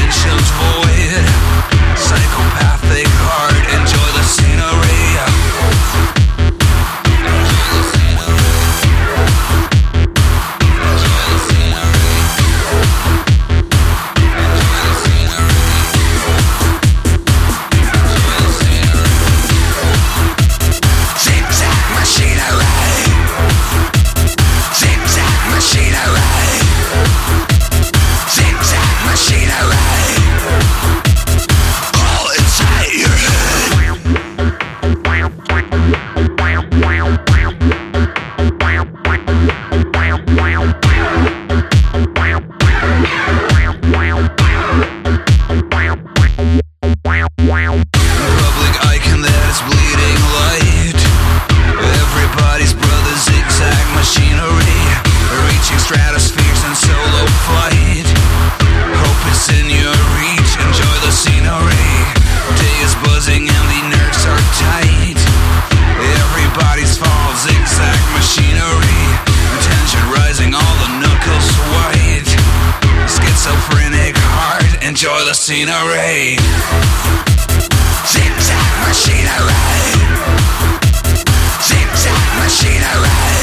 dimensions void. Psychopathic heart, enjoy the scenery. Enjoy the scenery. Zigzag machinery. Zigzag machinery.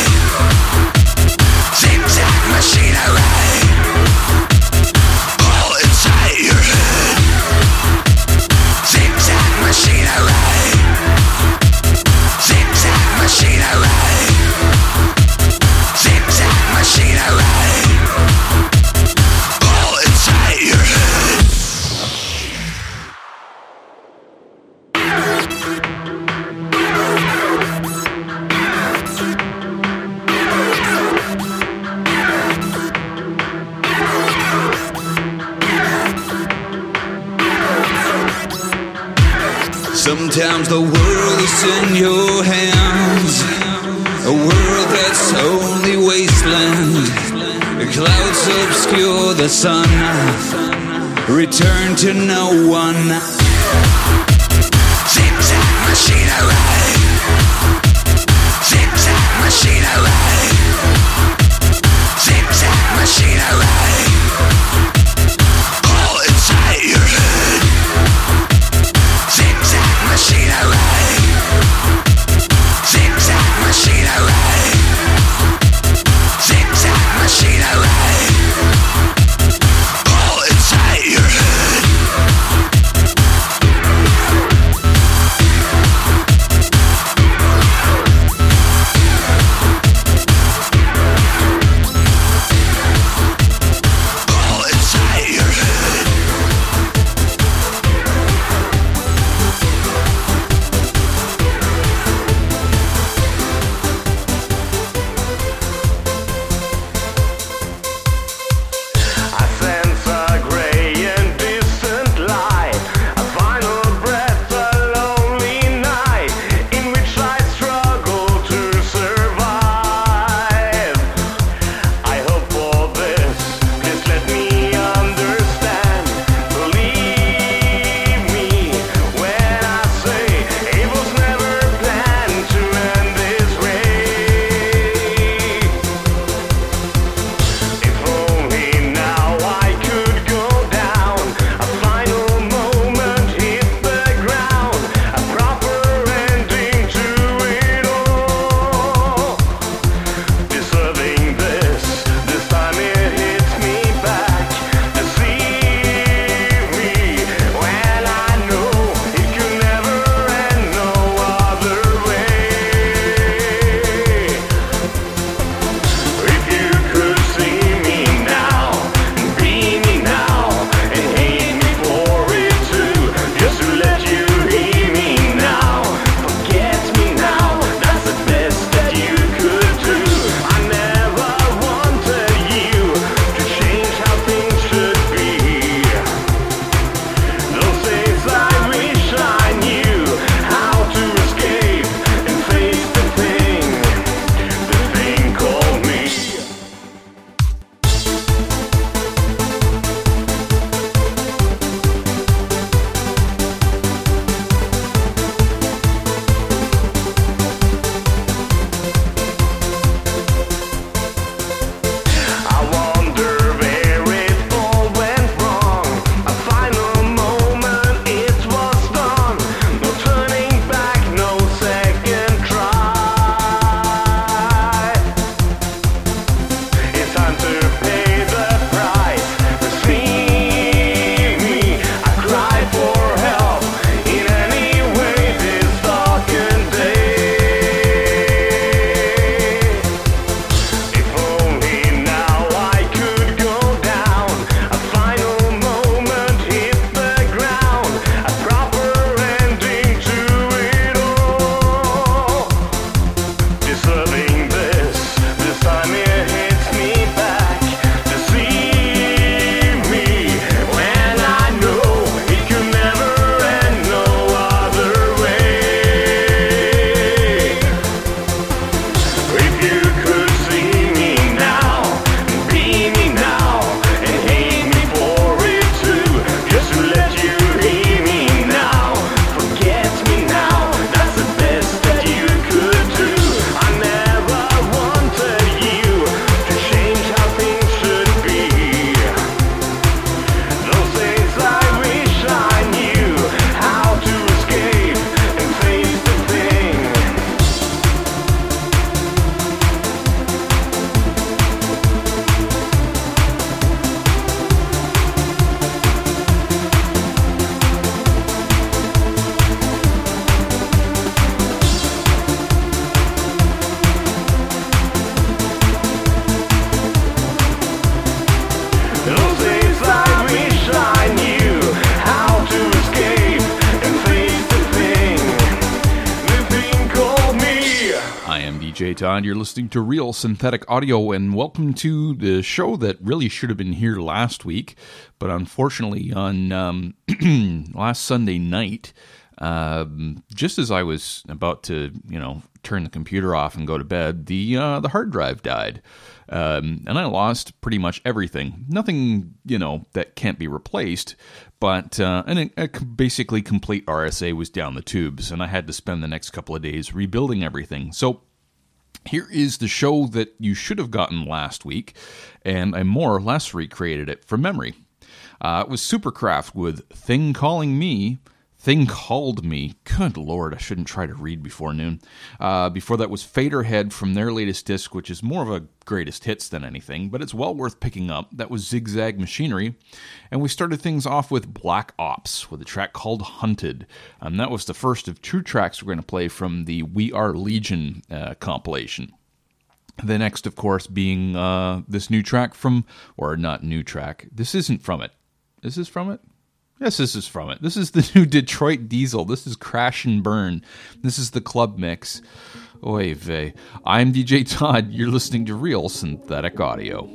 Zigzag machinery. All inside your head. Zigzag machinery. Zigzag machinery. Zigzag machinery. All inside your head. Sometimes the world is in your hands, a world that's only wasteland. Clouds obscure the sun, return to no one. Zigzag machinery. Zigzag machinery. Zigzag machinery. All inside your head. Zigzag machinery. Zigzag machinery. Zigzag machinery. All inside your head. DJ Todd. You're listening to Real Synthetic Audio, and welcome to the show that really should have been here last week, but unfortunately on last Sunday night, just as I was about to, turn the computer off and go to bed, the hard drive died. And I lost pretty much everything. Nothing, that can't be replaced, but a basically complete RSA was down the tubes, and I had to spend the next couple of days rebuilding everything. So here is the show that you should have gotten last week, and I more or less recreated it from memory. It was Supercraft with Thing Called Me. Good Lord, I shouldn't try to read before noon. Before that was Faderhead from their latest disc, which is more of a greatest hits than anything, but it's well worth picking up. That was Zigzag Machinery. And we started things off with Black Ops with a track called Hunted. That was the first of two tracks we're going to play from the We Are Legion compilation. The next, of course, being this new track from, or not new track, this isn't from it. Is this from it? Yes, this is from it. This is the new Detroit Diesel. This is Crash and Burn. This is the club mix. Oy vey. I'm DJ Todd. You're listening to Real Synthetic Audio.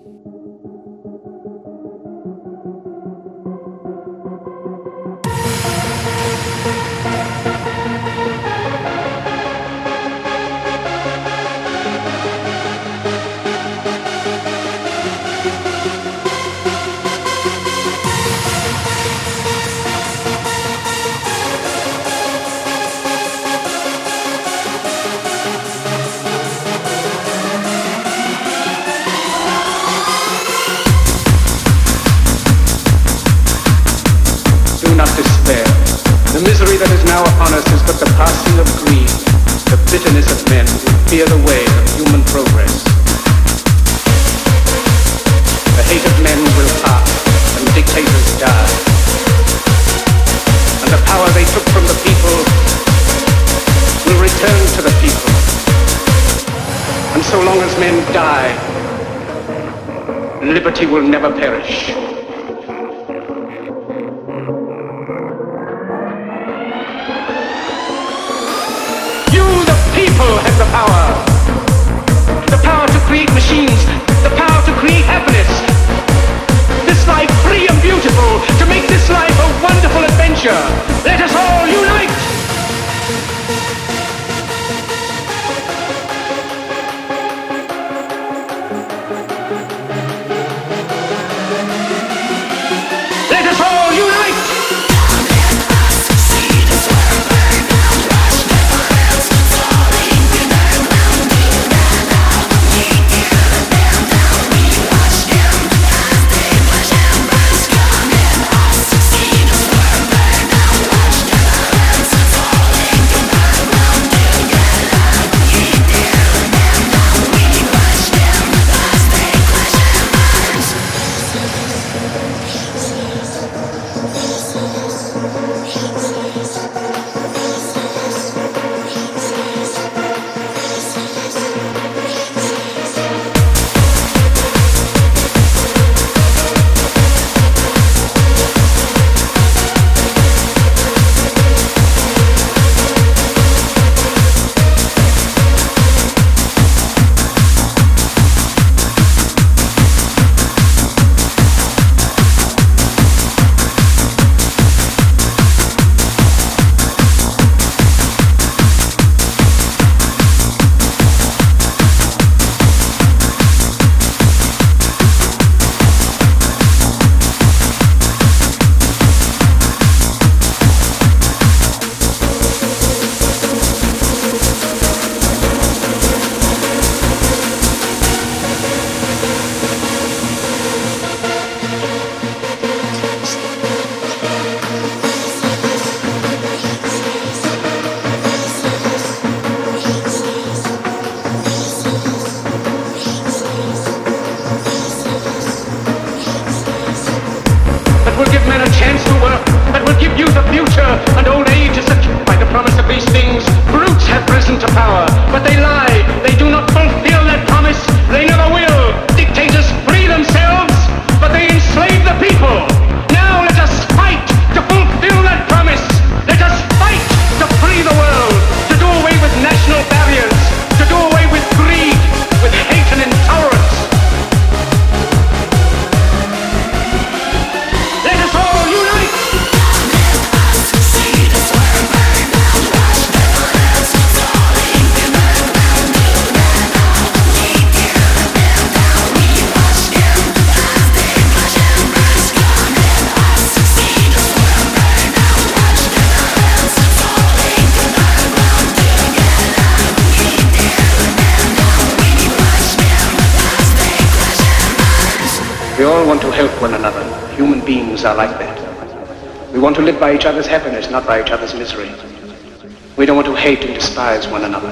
The misery that is now upon us is but the passing of greed, the bitterness of men who fear the way of human progress. The hate of men will pass, and dictators die. And the power they took from the people will return to the people. And so long as men die, liberty will never perish. People have the power to create machines, the power to create happiness. This life free and beautiful, to make this life a wonderful adventure. Let us all unite! Let us all unite! national barriers, to do away with all want to help one another. Human beings are like that. We want to live by each other's happiness, not by each other's misery. We don't want to hate and despise one another.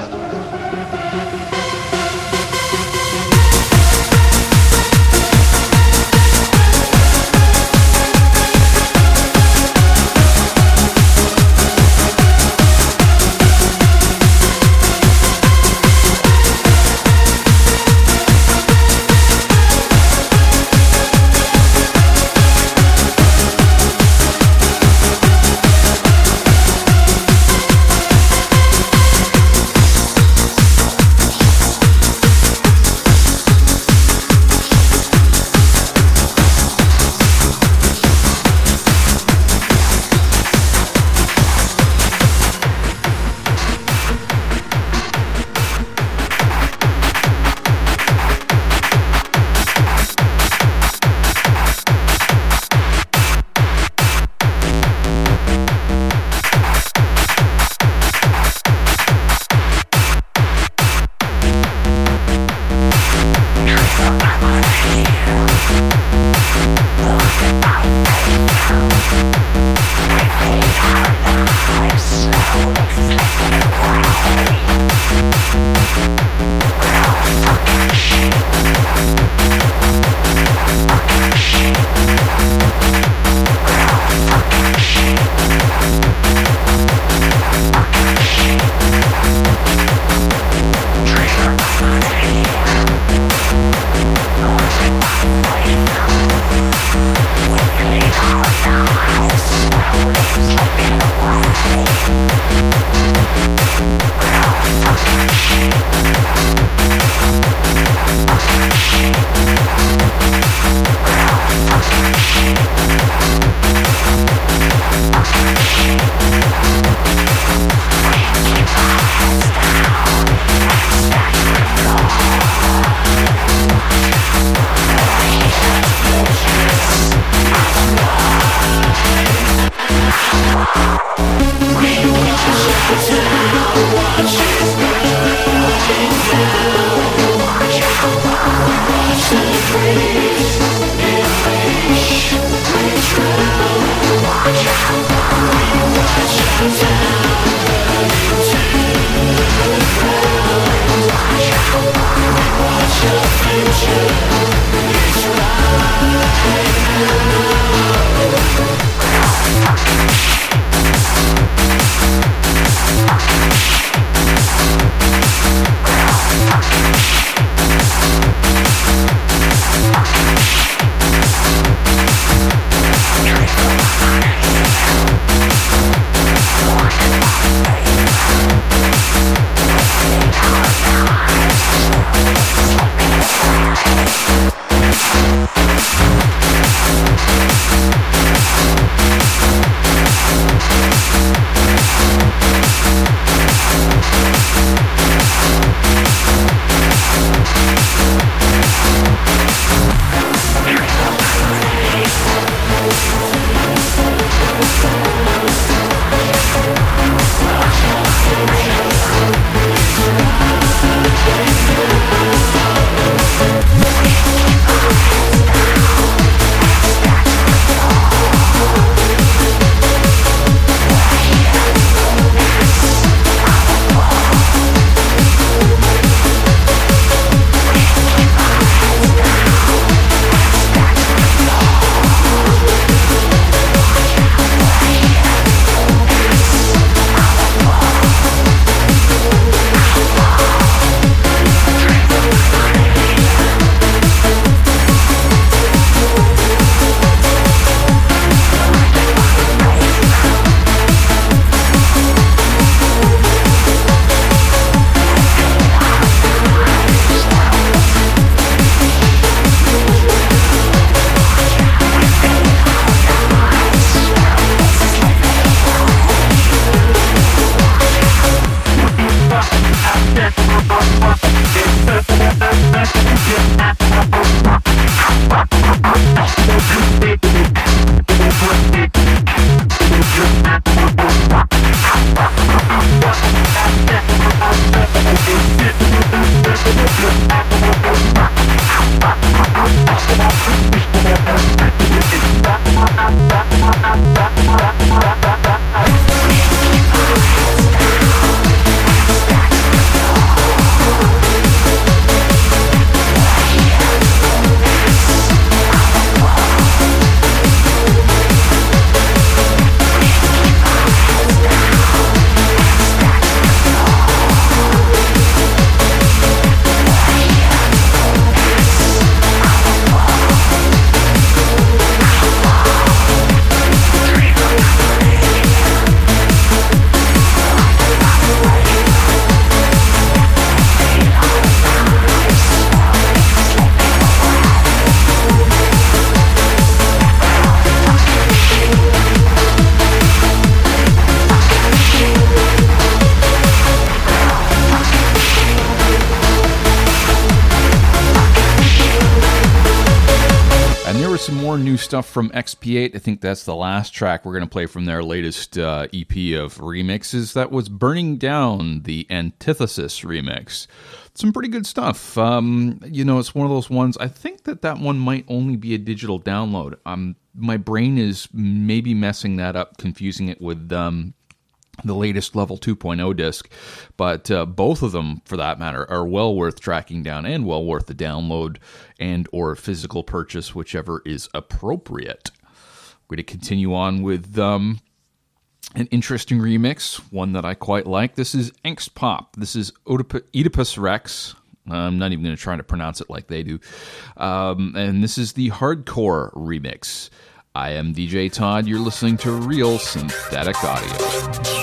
new stuff from XP8. I think that's the last track we're going to play from their latest EP of remixes. That was Burning Down, the Antithesis remix. Some pretty good stuff. It's one of those ones, I think that one might only be a digital download. My brain is maybe messing that up, confusing it with the latest Level 2.0 disc, but both of them, for that matter, are well worth tracking down and well worth the download and or physical purchase, whichever is appropriate. We're going to continue on with an interesting remix, one that I quite like. This is Angst Pop. This is Oedipus Rex. I'm not even going to try to pronounce it like they do. And this is the hardcore remix. I am DJ Todd. You're listening to Real Synthetic Audio.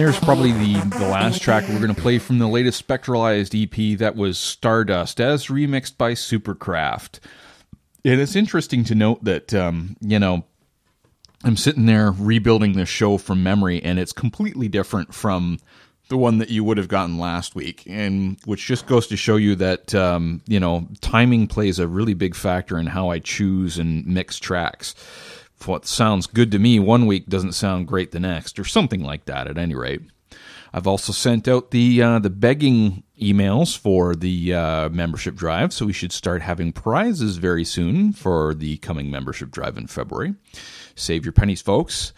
there's probably the last track we're going to play from the latest Spectralized EP. That was Stardust, as remixed by Supercraft. And it's interesting to note that, I'm sitting there rebuilding this show from memory, and it's completely different from the one that you would have gotten last week, and which just goes to show you that, timing plays a really big factor in how I choose and mix tracks. What sounds good to me one week doesn't sound great the next, or something like that at any rate. I've also sent out the begging emails for the membership drive, so we should start having prizes very soon for the coming membership drive in February. Save your pennies, folks.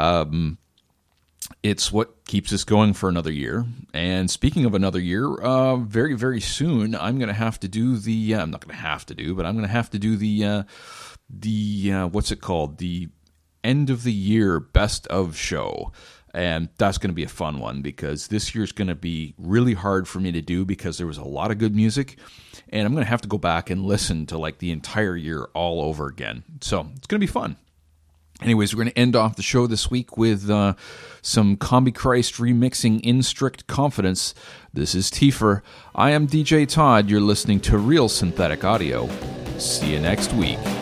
It's what keeps us going for another year. And speaking of another year, very, very soon, I'm going to have to do the... I'm not going to have to do, but I'm going to have to do the what's it called? The end of the year best of show. And that's going to be a fun one, because this year's going to be really hard for me to do because there was a lot of good music, and I'm going to have to go back and listen to like the entire year all over again. So it's going to be fun. Anyways, we're going to end off the show this week with some Combi Christ remixing In Strict Confidence. This is Tiefer. I am DJ Todd. You're listening to Real Synthetic Audio. See you next week.